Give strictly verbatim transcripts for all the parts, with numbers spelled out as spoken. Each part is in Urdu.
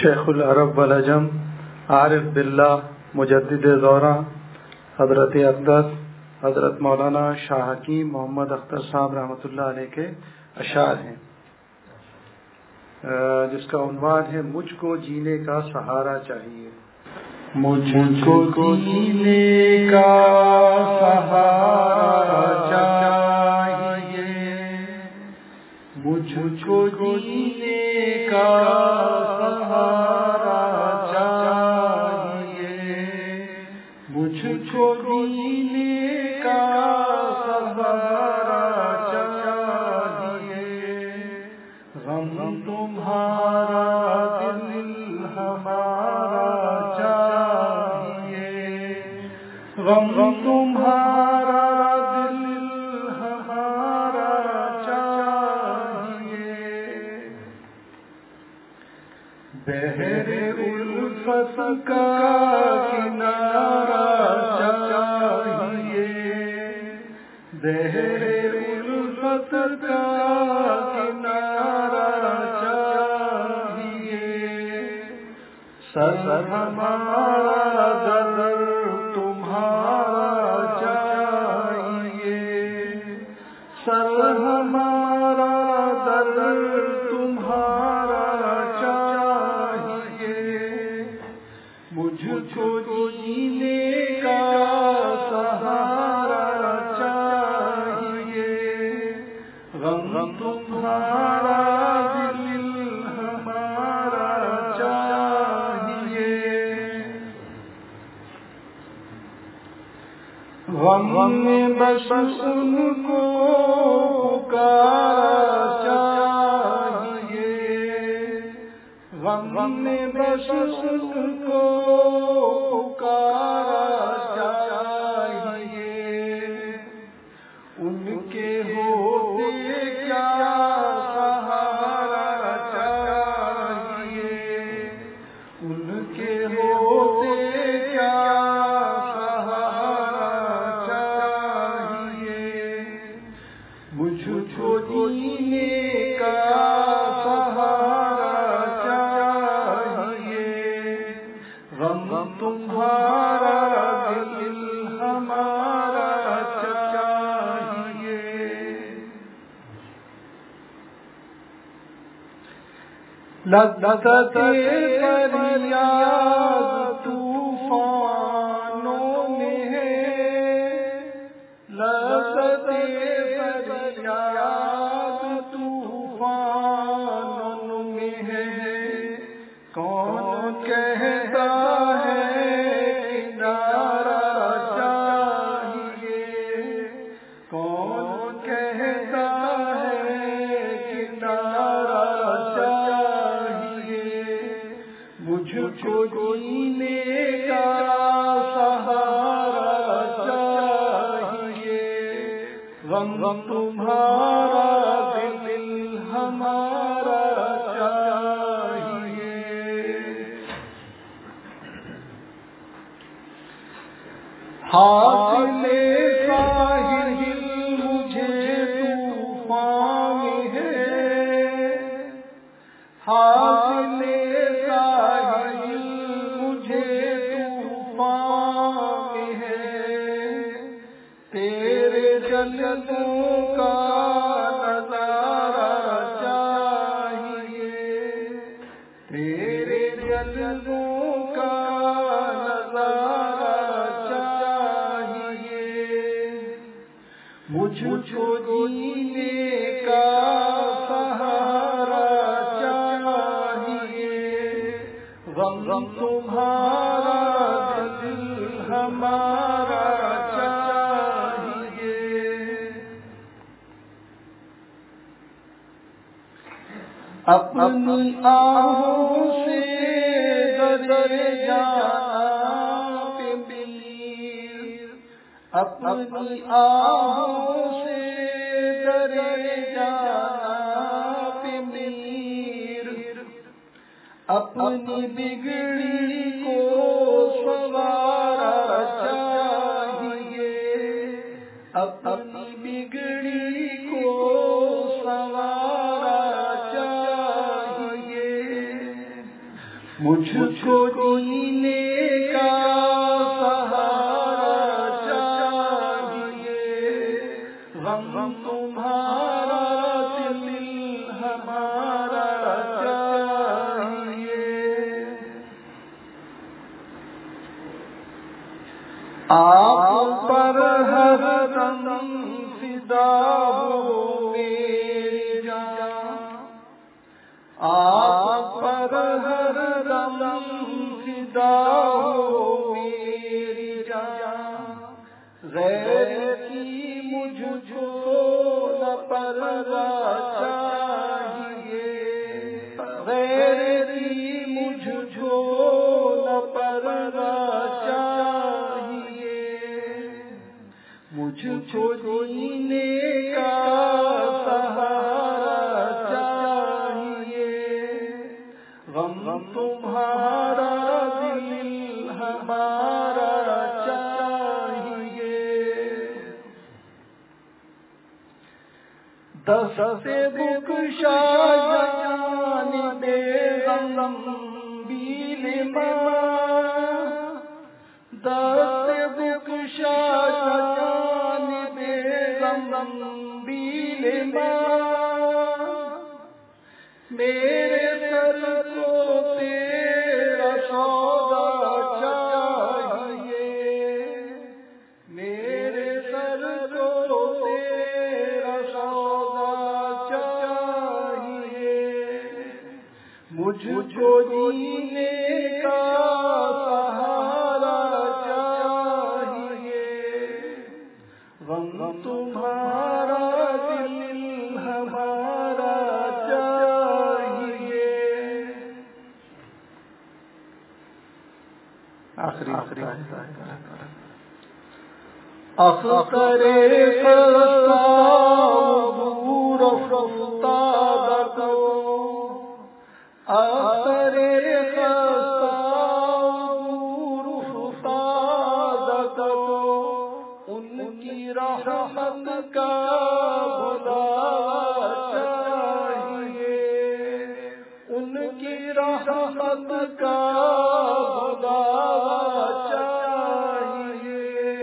شیخ العرب والعجم عارف باللہ مجدد زوراں حضرت اقدس حضرت مولانا شاہ حکیم محمد اختر صاحب رحمۃ اللہ علیہ کے اشعار ہیں، جس کا عنوان ہے مجھ کو جینے کا سہارا چاہیے۔ مجھ کو جینے کا سہارا چاہیے، مجھ کو جینے کا سہارا چاہیے، مجھ کو جینے کا سہارا چاہیے، غم تمہارا دل ہمارا چاہیے، غم تمہارا دل ہمارا چاہیے، بحر الفت کا کنارہ چاہیے، بحر الفت کا کنارہ چاہیے، سر ہمارا در تمہارا چاہیے، سر ہمارا در تمہارا چاہیے، مجھ کو جینے کا سہارا چاہیے، غم تمہارا دل ہمارا چاہیے، غم میں بس ان کو پکارا چاہیے، غم میں بس ان کو پکارا چاہیے، ان کے ہوتے کیا سہارا چاہیے، ان کے ہوتے کیا مجھ کو جینے کا سہارا چاہیے، غم تمہارا دل ہمارا چاہیے، لذت فریاد طوفانوں میں ہے، لذت طوفانوں میں ہے، کون کہتا ہے کنارہ چاہیے، کون کہتا ہے کنارہ چاہیے، مجھ کو جینے کا سہارا چاہیے، غم تمہارا دل ہمارا چاہیے، حاصل ساحل مجھے طوفان ہے، حاصل ساحل مجھے طوفان ہے، تیرے جلدوں کا نظارہ چاہیے، تیرے جلدوں کا نظارہ چاہیے، مجھ کو جینے کا سہارا چاہیے، غم تمہارا دل ہمارا چاہیے، اپنی آہوں سے در جانا پہ میر، اپنی آہوں سے در جانا پہ میر، اپنی بگڑی کو سنوارا چاہیے، اپنی بگڑی کو سنوارا چاہیے، مجھ کو جینے کا سہارا چاہیے، غم تمہارا دل ہمارا چاہیے، آپ پر ہر دم فدا ہو میری جان، آپ پر ہر دم فدا ہو میری جان، غیر کی مجھ کو نہ پروا چاہیے، غیر کی مجھ کو نہ پروا چاہیے، مجھ کو جینے کا سہارا چاہیے، غم تمہارا دل ہمارا چاہیے، دست بکشا جانب غم بیل ماں، دست بکشا جانب غم بیل ماں، میرے سر کو تیرا سودا چاہیے، میرے سر کو تیرا سودا چاہیے، مجھ کو جینے کا سہارا چاہیے، غم تمہارا دل ہمارا چاہیے، آخری آخری اختر خستا عبور افتاد کو، اختر خستا عبور افتاد کو، ان کی رحمت کا بلاوا چاہیے، ان کی رحمت کا بلاوا چاہیے،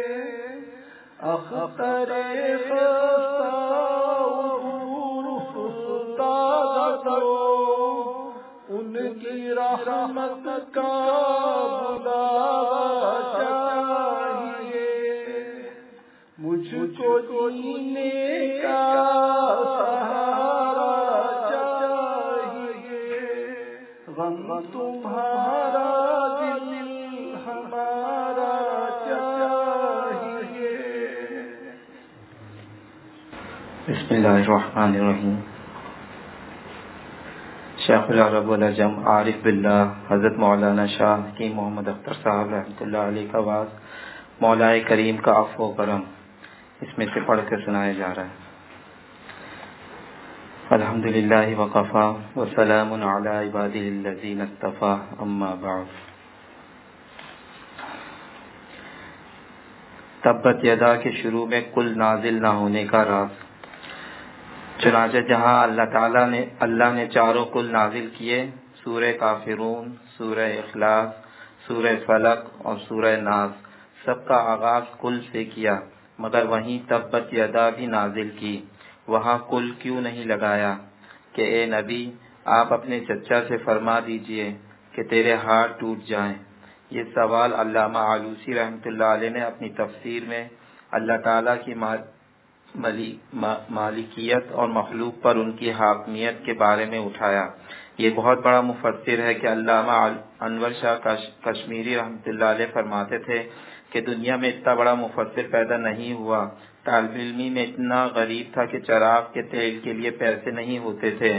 اختر خستا عبور افتاد کو، ان کی رحمت کا بلاوا چاہیے، مجھ کو جینے کا سہارا چاہیے، غم تمہارا دل ہمارا چاہیے۔ بسم اللہ الرحمن الرحیم۔ شیخ العرب والعجم عارف باللہ حضرت مولانا شاہ حکیم محمد اختر صاحب رحمۃ اللہ علیہ کا واز مولا کریم کا عفو و کرم اس میں سے پڑھ کر سنایا جا رہا ہے۔ الحمد للہ وقفا وسلام علی عبادہ الذین اصطفیٰ، اما بعد۔ تبت یدا کے شروع میں کل نازل نہ ہونے کا راز۔ چنانچہ جہاں اللہ تعالیٰ نے اللہ نے چاروں کل نازل کیے، سورہ کافرون، سورہ اخلاص، سورہ فلق اور سورہ ناس، سب کا آغاز کل سے کیا، مگر وہیں تبت یدا بھی نازل کی، وہاں کل کیوں نہیں لگایا کہ اے نبی آپ اپنے چچا سے فرما دیجئے کہ تیرے ہاتھ ٹوٹ جائیں۔ یہ سوال علامہ آلوسی رحمۃ اللہ علیہ نے اپنی تفسیر میں اللہ تعالیٰ کی مالکیت اور مخلوق پر ان کی حاکمیت کے بارے میں اٹھایا۔ یہ بہت بڑا مفسر ہے کہ علامہ انور شاہ کشمیری رحمۃ اللہ علیہ فرماتے تھے کہ دنیا میں اتنا بڑا مفسر پیدا نہیں ہوا، طالب علمی میں اتنا غریب تھا کہ چراغ کے تیل کے لیے پیسے نہیں ہوتے تھے۔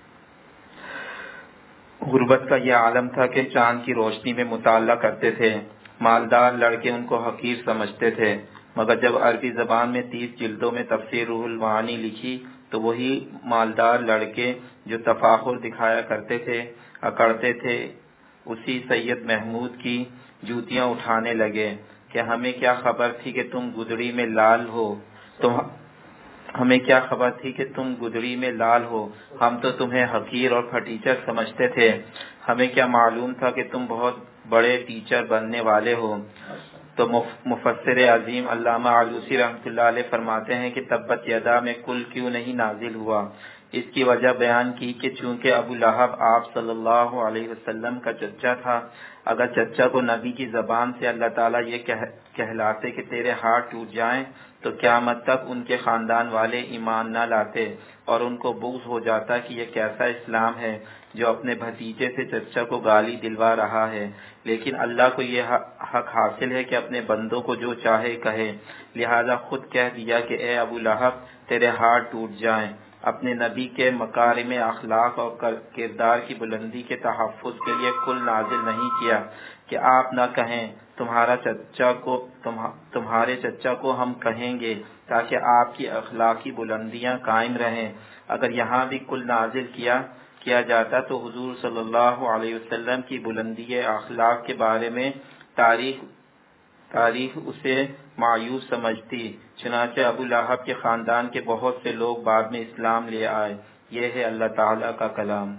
غربت کا یہ عالم تھا کہ چاند کی روشنی میں مطالعہ کرتے تھے، مالدار لڑکے ان کو حقیر سمجھتے تھے، مگر جب عربی زبان میں تیس جلدوں میں تفسیر روح المعانی لکھی تو وہی مالدار لڑکے جو تفاخر دکھایا کرتے تھے، اکڑتے تھے، اسی سید محمود کی جوتیاں اٹھانے لگے کہ ہمیں کیا خبر تھی کہ تم گدڑی میں لال ہو، ہمیں کیا خبر تھی کہ تم گدڑی میں لال ہو، ہم تو تمہیں حقیر اور پھٹیچر سمجھتے تھے، ہمیں کیا معلوم تھا کہ تم بہت بڑے ٹیچر بننے والے ہو۔ تو مفسر عظیم علامہ علوسی رحمۃ اللہ علیہ فرماتے ہیں کہ تبت یدا میں کل کیوں نہیں نازل ہوا؟ اس کی وجہ بیان کی کہ چونکہ ابو لہب آپ صلی اللہ علیہ وسلم کا چچا تھا، اگر چچا کو نبی کی زبان سے اللہ تعالیٰ یہ کہلاتے کہ تیرے ہاتھ ٹوٹ جائیں تو قیامت تک ان کے خاندان والے ایمان نہ لاتے اور ان کو بغض ہو جاتا کہ یہ کیسا اسلام ہے جو اپنے بھتیجے سے چچا کو گالی دلوا رہا ہے۔ لیکن اللہ کو یہ حق حاصل ہے کہ اپنے بندوں کو جو چاہے کہے، لہذا خود کہہ دیا کہ اے ابو لہب تیرے ہاتھ ٹوٹ جائیں۔ اپنے نبی کے مکارم اخلاق اور کردار کی بلندی کے تحفظ کے لیے کل نازل نہیں کیا کہ آپ نہ کہیں تمہارا چچا کو تمہارے چچا کو ہم کہیں گے تاکہ آپ کی اخلاقی بلندیاں قائم رہیں۔ اگر یہاں بھی کل نازل کیا کیا جاتا تو حضور صلی اللہ علیہ وسلم کی بلندی اخلاق کے بارے میں تاریخ تاریخ اسے مایوس سمجھتی، چنانچہ ابو لہب کے خاندان کے بہت سے لوگ بعد میں اسلام لے آئے۔ یہ ہے اللہ تعالیٰ کا کلام۔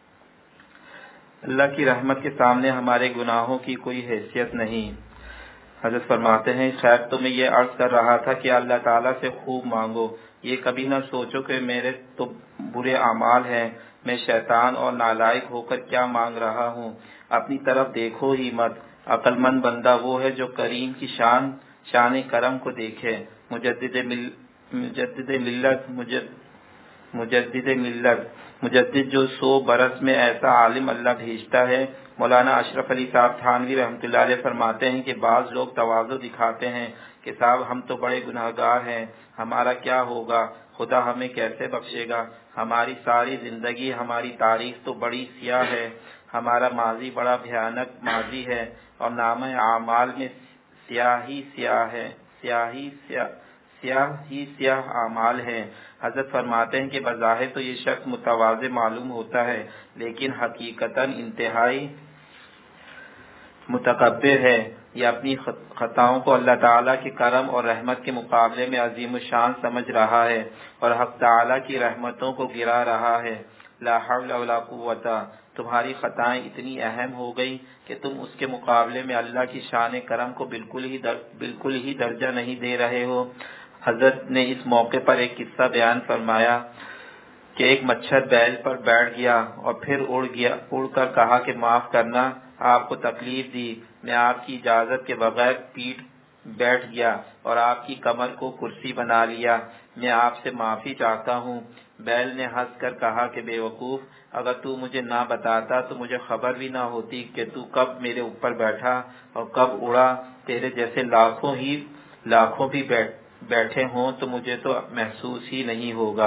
اللہ کی رحمت کے سامنے ہمارے گناہوں کی کوئی حیثیت نہیں۔ حضرت فرماتے ہیں خیر تو میں یہ عرض کر رہا تھا کہ اللہ تعالیٰ سے خوب مانگو، یہ کبھی نہ سوچو کہ میرے تو برے اعمال ہیں، میں شیطان اور نالائق ہو کر کیا مانگ رہا ہوں، اپنی طرف دیکھو ہی مت۔ عقل مند بندہ وہ ہے جو کریم کی شان شان کرم کو دیکھے۔ مجدد مل مجدد ملت مجد مجدد ملت مجدد جو سو برس میں ایسا عالم اللہ بھیجتا ہے۔ مولانا اشرف علی صاحب تھانوی رحمۃ اللہ علیہ فرماتے ہیں کہ بعض لوگ تواضع دکھاتے ہیں کہ صاحب ہم تو بڑے گناہگار ہیں، ہمارا کیا ہوگا، خدا ہمیں کیسے بخشے گا، ہماری ساری زندگی ہماری تاریخ تو بڑی سیاہ ہے، ہمارا ماضی بڑا بھیانک ماضی ہے اور نامہ اعمال میں سیاہ ہی سیاہ ہے سیاہی سیاہ سیاہ ہی سیاہ اعمال ہیں۔ حضرت فرماتے ہیں کہ بظاہر تو یہ شخص متواضع معلوم ہوتا ہے لیکن حقیقتاً انتہائی متکبر ہے، یہ اپنی خطاؤں کو اللہ تعالیٰ کے کرم اور رحمت کے مقابلے میں عظیم الشان سمجھ رہا ہے اور حق تعالیٰ کی رحمتوں کو گرا رہا ہے۔ لا حول ولا قوت، تمہاری خطائیں اتنی اہم ہو گئی کہ تم اس کے مقابلے میں اللہ کی شان کرم کو بالکل ہی در بالکل ہی درجہ نہیں دے رہے ہو۔ حضرت نے اس موقع پر ایک قصہ بیان فرمایا کہ ایک مچھر بیل پر بیٹھ گیا اور پھر اڑ گیا اڑ کر کہا کہ معاف کرنا، آپ کو تکلیف دی، میں آپ کی اجازت کے بغیر پیٹ بیٹھ گیا اور آپ کی کمر کو کرسی بنا لیا، میں آپ سے معافی چاہتا ہوں۔ بیل نے ہنس کر کہا کہ بے وقوف، اگر تو مجھے نہ بتاتا تو مجھے خبر بھی نہ ہوتی کہ تو کب میرے اوپر بیٹھا اور کب اڑا، تیرے جیسے لاکھوں ہی لاکھوں بھی بیٹھے ہوں تو مجھے تو محسوس ہی نہیں ہوگا۔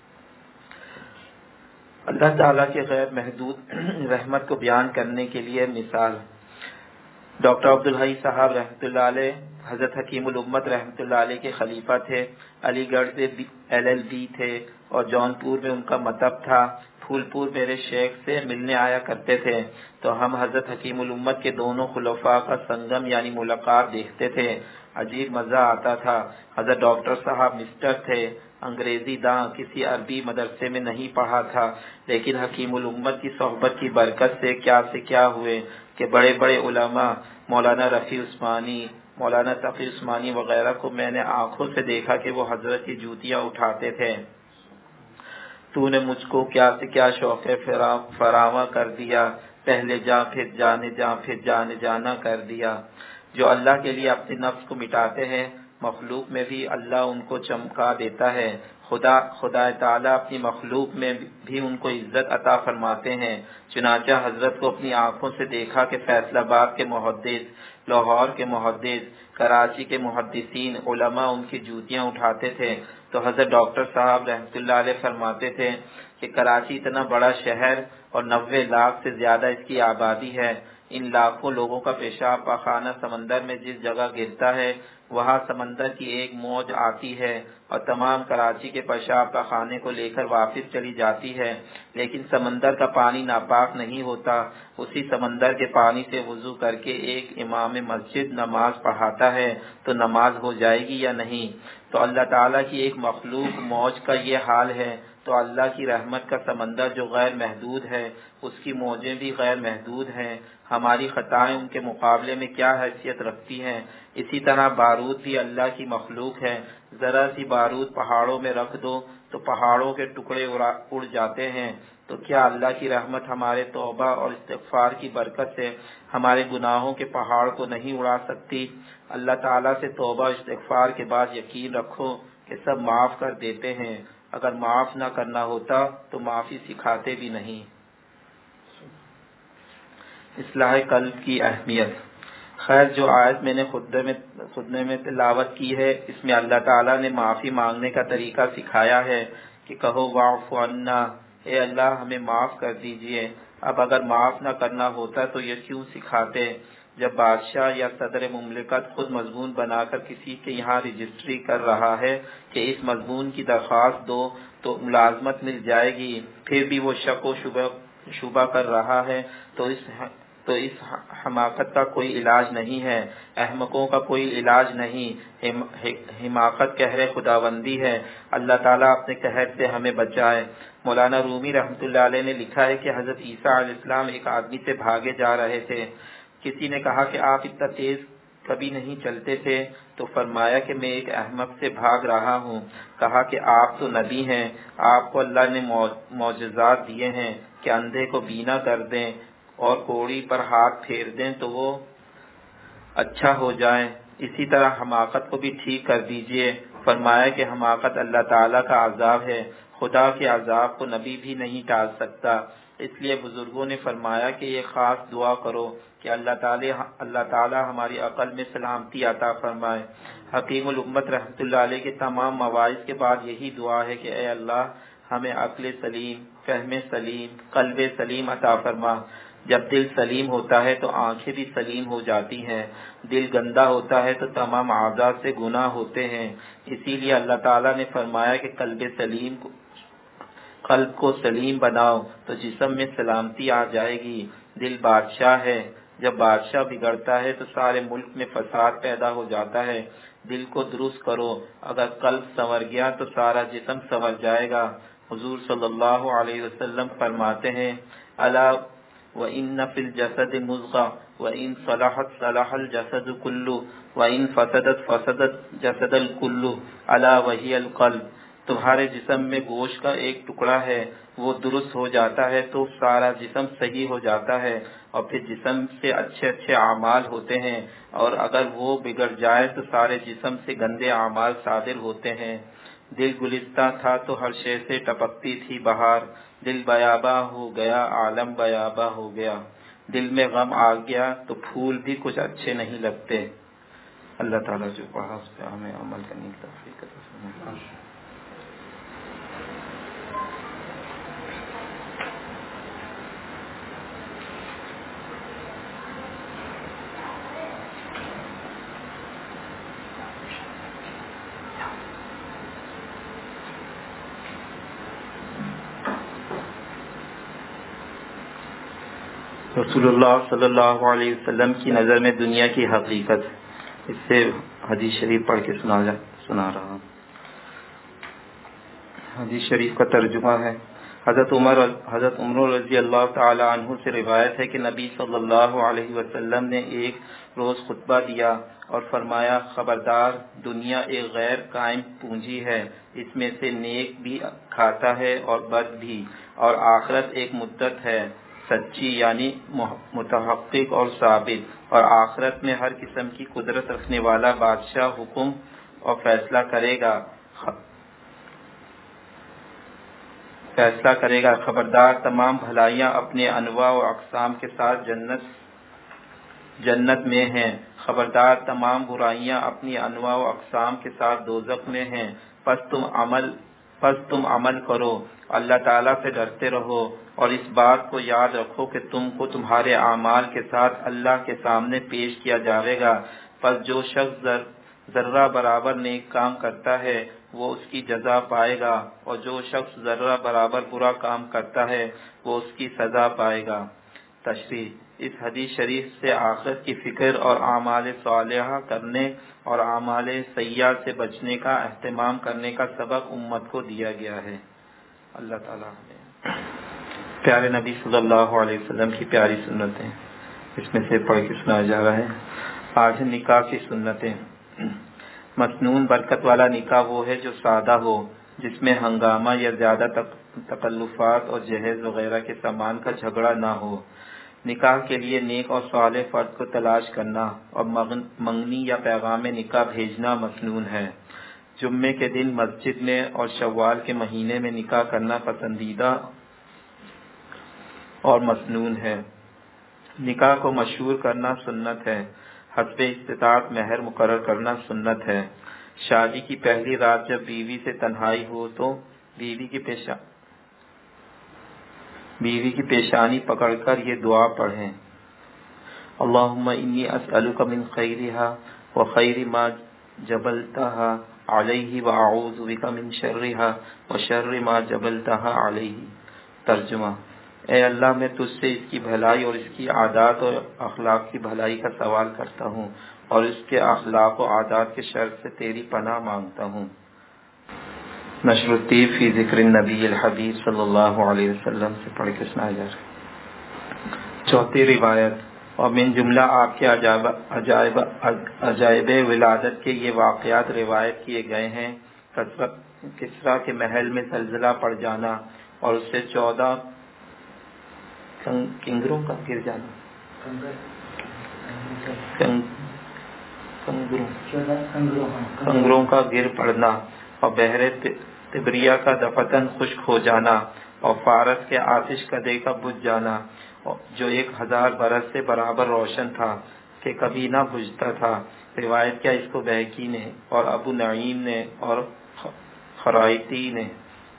اللہ تعالیٰ کے غیر محدود رحمت کو بیان کرنے کے لیے مثال۔ ڈاکٹر عبدالحی صاحب رحمۃ اللہ علیہ حضرت حکیم الامت رحمۃ اللہ علیہ کے خلیفہ تھے، علی گڑھ سے ایل ایل بی تھے اور جونپور میں ان کا مطب تھا۔ پھول پور میرے شیخ سے ملنے آیا کرتے تھے تو ہم حضرت حکیم الامت کے دونوں خلفاء کا سنگم یعنی ملاقات دیکھتے تھے، عجیب مزہ آتا تھا۔ حضرت ڈاکٹر صاحب مسٹر تھے، انگریزی داں، کسی عربی مدرسے میں نہیں پڑھا تھا، لیکن حکیم الامت کی صحبت کی برکت سے کیا سے کیا ہوئے کہ بڑے بڑے علماء مولانا رفیع عثمانی، مولانا تقی عثمانی وغیرہ کو میں نے آنکھوں سے دیکھا کہ وہ حضرت کی جوتیاں اٹھاتے تھے۔ تو نے مجھ کو کیا سے کیا شوق فراواں کر دیا، پہلے جا پھر جانے جا پھر جانے جانا کر دیا۔ جو اللہ کے لیے اپنے نفس کو مٹاتے ہیں، مخلوق میں بھی اللہ ان کو چمکا دیتا ہے۔ خدا خدا تعالیٰ اپنی مخلوق میں بھی ان کو عزت عطا فرماتے ہیں۔ چنانچہ حضرت کو اپنی آنکھوں سے دیکھا کہ فیصل آباد کے محدث، لاہور کے محدث، کراچی کے محدثین علماء ان کی جوتیاں اٹھاتے تھے تو حضرت ڈاکٹر صاحب رحمۃ اللہ علیہ فرماتے تھے کہ کراچی اتنا بڑا شہر اور نوے لاکھ سے زیادہ اس کی آبادی ہے، ان لاکھوں لوگوں کا پیشاب پاخانہ سمندر میں جس جگہ گرتا ہے وہاں سمندر کی ایک موج آتی ہے اور تمام کراچی کے پیشاب کا خانے کو لے کر واپس چلی جاتی ہے، لیکن سمندر کا پانی ناپاک نہیں ہوتا۔ اسی سمندر کے پانی سے وضو کر کے ایک امام مسجد نماز پڑھاتا ہے تو نماز ہو جائے گی یا نہیں؟ تو اللہ تعالیٰ کی ایک مخلوق موج کا یہ حال ہے، تو اللہ کی رحمت کا سمندر جو غیر محدود ہے اس کی موجیں بھی غیر محدود ہیں، ہماری خطائیں ان کے مقابلے میں کیا حیثیت رکھتی ہیں؟ اسی طرح بارود بھی اللہ کی مخلوق ہے، ذرا سی بارود پہاڑوں میں رکھ دو تو پہاڑوں کے ٹکڑے اڑ جاتے ہیں، تو کیا اللہ کی رحمت ہمارے توبہ اور استغفار کی برکت سے ہمارے گناہوں کے پہاڑ کو نہیں اڑا سکتی؟ اللہ تعالیٰ سے توبہ استغفار کے بعد یقین رکھو کہ سب معاف کر دیتے ہیں، اگر معاف نہ کرنا ہوتا تو معافی سکھاتے بھی نہیں۔ اصلاح قلب کی اہمیت۔ خیر، جو آیت میں نے خطبے میں خطبے میں تلاوت کی ہے، اس میں اللہ تعالیٰ نے معافی مانگنے کا طریقہ سکھایا ہے کہ کہو واعف عنا، اے اللہ ہمیں معاف کر دیجئے۔ اب اگر معاف نہ کرنا ہوتا تو یہ کیوں سکھاتے؟ جب بادشاہ یا صدر مملکت خود مضمون بنا کر کسی کے یہاں رجسٹری کر رہا ہے کہ اس مضمون کی درخواست دو تو ملازمت مل جائے گی، پھر بھی وہ شک و شبہ شبہ کر رہا ہے تو اس تو اس حماقت کا کوئی علاج نہیں ہے، احمقوں کا کوئی علاج نہیں۔ حماقت قہر خداوندی ہے، اللہ تعالیٰ اپنے قہر سے ہمیں بچائے۔ مولانا رومی رحمۃ اللہ علیہ نے لکھا ہے کہ حضرت عیسیٰ علیہ السلام ایک آدمی سے بھاگے جا رہے تھے، کسی نے کہا کہ آپ اتنا تیز کبھی نہیں چلتے تھے، تو فرمایا کہ میں ایک احمق سے بھاگ رہا ہوں۔ کہا کہ آپ تو نبی ہیں، آپ کو اللہ نے معجزات دیے ہیں کہ اندھے کو بینا کر دیں اور کوڑی پر ہاتھ پھیر دیں تو وہ اچھا ہو جائے، اسی طرح حماقت کو بھی ٹھیک کر دیجئے۔ فرمایا کہ حماقت اللہ تعالیٰ کا عذاب ہے، خدا کے عذاب کو نبی بھی نہیں ٹال سکتا۔ اس لیے بزرگوں نے فرمایا کہ یہ خاص دعا کرو کہ اللہ تعالی اللہ تعالیٰ ہماری عقل میں سلامتی عطا فرمائے۔ حکیم الامت رحمۃ اللہ علیہ کے تمام مواعظ کے بعد یہی دعا ہے کہ اے اللہ ہمیں عقل سلیم، فہم سلیم، قلب سلیم عطا فرما۔ جب دل سلیم ہوتا ہے تو آنکھیں بھی سلیم ہو جاتی ہیں، دل گندا ہوتا ہے تو تمام اعضاء سے گناہ ہوتے ہیں۔ اسی لیے اللہ تعالیٰ نے فرمایا کہ قلب سلیم کو قلب کو سلیم بناؤ تو جسم میں سلامتی آ جائے گی۔ دل بادشاہ ہے، جب بادشاہ بگڑتا ہے تو سارے ملک میں فساد پیدا ہو جاتا ہے۔ دل کو درست کرو، اگر قلب سنور گیا تو سارا جسم سنور جائے گا۔ حضور صلی اللہ علیہ وسلم فرماتے ہیں الا وَإِنَّ فِي الْجَسَدِ مُضْغَةً وَإِنْ صَلَحَتْ صَلَحَ الْجَسَدُ كُلُّهُ وَإِنْ فَسَدَتْ فَسَدَ الْجَسَدُ كُلُّهُ أَلَا وَهِيَ الْقَلْبُ۔ تمہارے جسم میں گوشت کا ایک ٹکڑا ہے، وہ درست ہو جاتا ہے تو سارا جسم صحیح ہو جاتا ہے، اور پھر جسم سے اچھے اچھے اعمال ہوتے ہیں، اور اگر وہ بگڑ جائے تو سارے جسم سے گندے اعمال صادر ہوتے ہیں۔ دل گلستہ تھا تو ہر شے سے ٹپکتی تھی بہار، دل بیاباں ہو گیا عالم بیاباں ہو گیا، دل میں غم آ گیا تو پھول بھی کچھ اچھے نہیں لگتے۔ اللہ تعالیٰ جو پڑھا اس پہ ہمیں عمل کرنے کی توفیق عطا فرمائے۔ رسول اللہ صلی اللہ علیہ وسلم کی نظر میں دنیا کی حقیقت، اس سے حدیث شریف پڑھ کے سنا جا سنا رہا ہوں۔ حدیث شریف کا ترجمہ ہے، حضرت عمر حضرت عمر رضی اللہ تعالی عنہ سے روایت ہے کہ نبی صلی اللہ علیہ وسلم نے ایک روز خطبہ دیا اور فرمایا خبردار، دنیا ایک غیر قائم پونجی ہے، اس میں سے نیک بھی کھاتا ہے اور بد بھی، اور آخرت ایک مدت ہے سچی یعنی متحقق اور ثابت، اور آخرت میں ہر قسم کی قدرت رکھنے والا بادشاہ حکم اور فیصلہ کرے گا فیصلہ کرے گا خبردار، تمام بھلائیاں اپنے انواع و اقسام کے ساتھ جنت جنت میں ہیں، خبردار تمام برائیاں اپنی انواع و اقسام کے ساتھ دوزخ میں ہیں، پس تم عمل پس تم عمل کرو، اللہ تعالیٰ سے ڈرتے رہو، اور اس بات کو یاد رکھو کہ تم کو تمہارے اعمال کے ساتھ اللہ کے سامنے پیش کیا جائے گا۔ پس جو شخص ذرہ برابر نیک کام کرتا ہے وہ اس کی جزا پائے گا، اور جو شخص ذرہ برابر برا کام کرتا ہے وہ اس کی سزا پائے گا۔ تشریح: اس حدیث شریف سے آخرت کی فکر اور اعمال صالحہ کرنے اور اعمال سیئہ سے بچنے کا اہتمام کرنے کا سبق امت کو دیا گیا ہے۔ اللہ تعالیٰ نے پیارے نبی صلی اللہ علیہ وسلم کی پیاری سنتیں اس میں سے پڑھ کے سنایا جا رہا ہے۔ آج نکاح کی سنتیں۔ مسنون برکت والا نکاح وہ ہے جو سادہ ہو، جس میں ہنگامہ یا زیادہ تکلفات اور جہیز وغیرہ کے سامان کا جھگڑا نہ ہو۔ نکاح کے لیے نیک اور صالح فرد کو تلاش کرنا اور منگنی یا پیغام نکاح بھیجنا مسنون ہے۔ جمعے کے دن مسجد میں اور شوال کے مہینے میں نکاح کرنا پسندیدہ اور مسنون ہے۔ نکاح کو مشہور کرنا سنت ہے۔ حسب استطاعت مہر مقرر کرنا سنت ہے۔ شادی کی پہلی رات جب بیوی سے تنہائی ہو تو بیوی کی پیشا بیوی کی پیشانی پکڑ کر یہ دعا پڑھیں: اللہم انی اسألک من خیرہا وخیر ما جبلتها علیہ واعوذ بک من شرہا وشر ما جبلتها علیہ۔ ترجمہ: اے اللہ، میں تجھ سے اس کی بھلائی اور اس کی عادات اور اخلاق کی بھلائی کا سوال کرتا ہوں، اور اس کے اخلاق و عادات کے شر سے تیری پناہ مانگتا ہوں۔ نشر الطیب فی ذکر النبی الحبیب صلی اللہ علیہ وسلم سے پڑھ کے سنایا جا رہا ہے۔ چوتھی روایت: اور من جملہ آپ کے عجائب عجائب عجائب ولادت کے یہ واقعات روایت کیے گئے ہیں: کسریٰ کے محل میں زلزلہ پڑ جانا اور اس سے چودہ کنگروں کا گر جانا کنگروں کا گر پڑنا اور بحر تبریہ کا دفتن خشک ہو جانا اور فارس کے آتش کدے کا بجھ جانا جو ایک ہزار برس سے برابر روشن تھا کہ کبھی نہ بجھتا تھا۔ روایت کیا اس کو بہقی نے اور ابو نعیم نے اور خرائطی نے،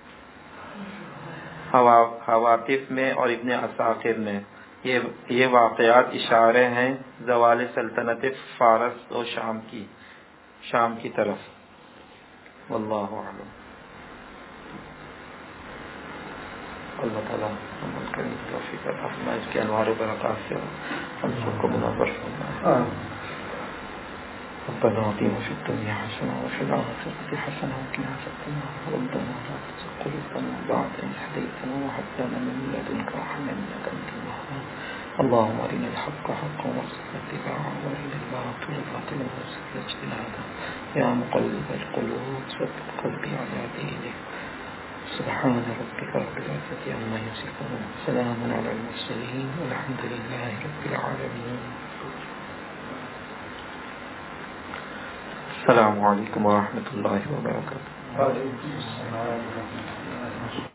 حواتف میں اور ابن عساکر نے۔ یہ یہ واقعات اشارے ہیں زوال سلطنت فارس و شام کی شام کی طرف۔ واللہ اعلم۔ اللہ تعالیٰ عمل کرنے کی توفیق عطا فرمائے، اس کے انوار و برکات سے ہم سب کو منور فرمائے۔ ربنا آتنا في الدنيا حسنة وفي الآخرة حسنة وقنا عذاب النار ربنا لا تزغ قلوبنا بعد إذ هديتنا وهب لنا من لدنك رحمة إنك أنت الوهاب اللهم أرنا الحق حقا وارزقنا اتباعه وأرنا الباطل باطلا وارزقنا اجتنابه يا مقلب القلوب ثبت قلبي على دينك سبحان ربك رب العزة عما يصفون سلام على المرسلين والحمد لله رب العالمين۔ السلام علیکم ورحمۃ اللہ وبرکاتہ۔